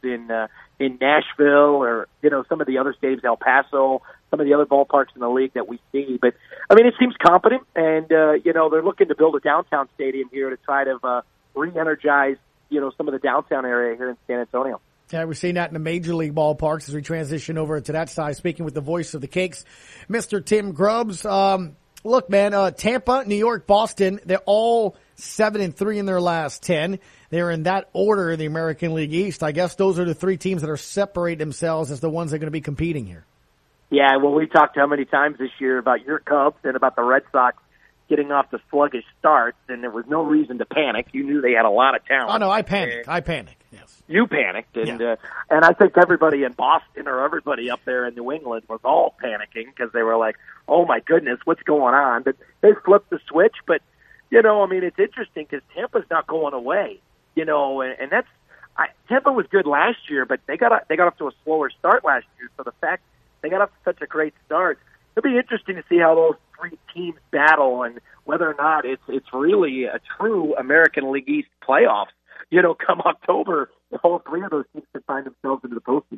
in Nashville or, some of the other stadiums, El Paso, some of the other ballparks in the league that we see. But, I mean, it seems competent, and, they're looking to build a downtown stadium here to try to re-energize, some of the downtown area here in San Antonio. Yeah, we're seeing that in the major league ballparks as we transition over to that side. Speaking with the voice of the Cakes, Mr. Tim Grubbs. Look, man, Tampa, New York, Boston, they're all 7-3 in their last 10. They're in that order in the American League East. I guess those are the three teams that are separating themselves as the ones that are going to be competing here. Yeah, well, we talked how many times this year about your Cubs and about the Red Sox getting off the sluggish starts, and there was no reason to panic. You knew they had a lot of talent. Oh, no, I panicked. Yes. You panicked, and I think everybody in Boston or everybody up there in New England was all panicking because they were like, oh, my goodness, what's going on? But they flipped the switch. But, I mean, it's interesting because Tampa's not going away, and that's Tampa was good last year, but they got off to a slower start last year. So the fact they got off to such a great start, it'll be interesting to see how those three teams battle and whether or not it's really a true American League East playoffs. Come October, all three of those teams could find themselves into the postseason.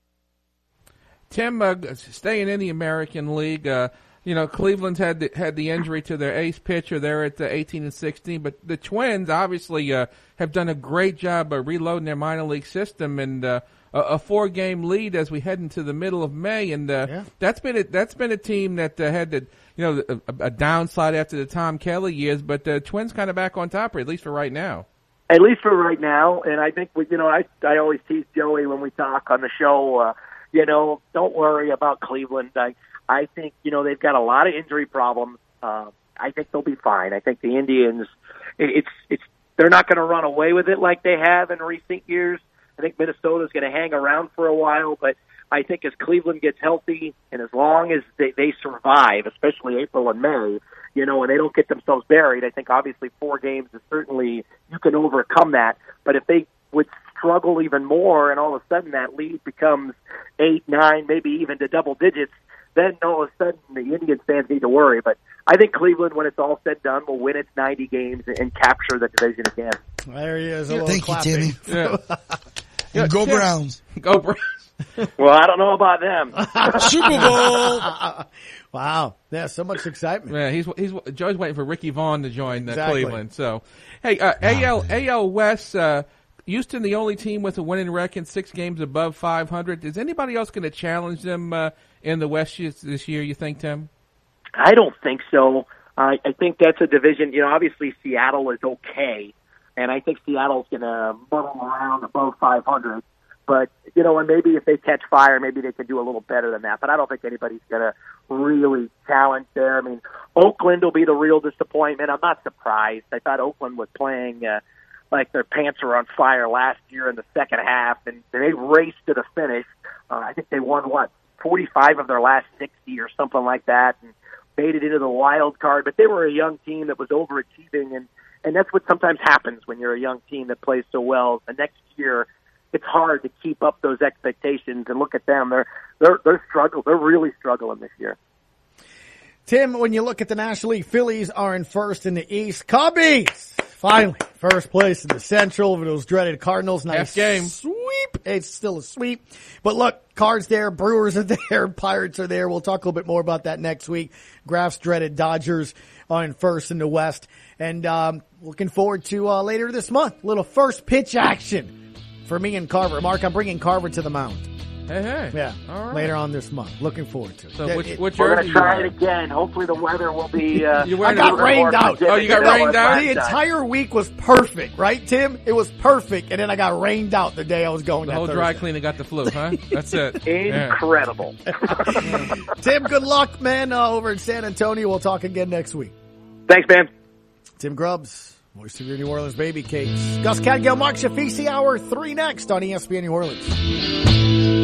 Tim, staying in the American League, Cleveland's had the injury to their ace pitcher. They're at 18-16, but the Twins obviously have done a great job of reloading their minor league system and a 4-game lead as we head into the middle of May. And that's been a team that had a downside after the Tom Kelly years, but the Twins kind of back on top, or at least for right now. At least for right now, and I think I always tease Joey when we talk on the show. Don't worry about Cleveland. I think they've got a lot of injury problems. I think they'll be fine. I think the Indians, they're not going to run away with it like they have in recent years. I think Minnesota's going to hang around for a while, but I think as Cleveland gets healthy and as long as they survive, especially April and May, and they don't get themselves buried, I think obviously 4 games is certainly, you can overcome that. But if they would struggle even more and all of a sudden that lead becomes 8, 9, maybe even to double digits, then all of a sudden the Indians fans need to worry. But I think Cleveland, when it's all said and done, will win its 90 games and capture the division again. There he is. Thank you, Timmy. Yeah. Go Browns. Go Browns. Well, I don't know about them. Super Bowl. Wow. Yeah, so much excitement. Yeah, Joe's waiting for Ricky Vaughn to join Exactly. Cleveland. So, hey, AL West, Houston the only team with a winning record, 6 games above 500. Is anybody else going to challenge them in the West this year, you think, Tim? I don't think so. I think that's a division. Obviously Seattle is okay, and I think Seattle's going to bubble around above 500. But, and maybe if they catch fire, maybe they can do a little better than that. But I don't think anybody's going to really challenge there. I mean, Oakland will be the real disappointment. I'm not surprised. I thought Oakland was playing like their pants were on fire last year in the second half, and they raced to the finish. I think they won, 45 of their last 60 or something like that, and made it into the wild card. But they were a young team that was overachieving, and that's what sometimes happens when you're a young team that plays so well. The next year, it's hard to keep up those expectations, and look at them. They're struggling. They're really struggling this year. Tim, when you look at the National League, Phillies are in first in the East. Cubbies, finally, first place in the Central over those dreaded Cardinals. Nice Half game. Sweep. It's still a sweep. But look, Cards there, Brewers are there, Pirates are there. We'll talk a little bit more about that next week. Graf's dreaded Dodgers are in first in the West. And looking forward to later this month, a little first pitch action for me and Carver. Mark, I'm bringing Carver to the mound. Hey. Yeah, all right. Later on this month. Looking forward to it. So we're going to try it again. Hopefully the weather will be... I got rained out. Oh, you got rained out? The entire week was perfect, right, Tim? It was perfect, and then I got rained out the day I was going. The whole dry cleaner got the flu, huh? That's it. Incredible. Tim, good luck, man, over in San Antonio. We'll talk again next week. Thanks, man. Tim Grubbs, voice of your New Orleans Baby Cakes. Gus Catgill, Mark Shafisi, Hour 3 next on ESPN New Orleans.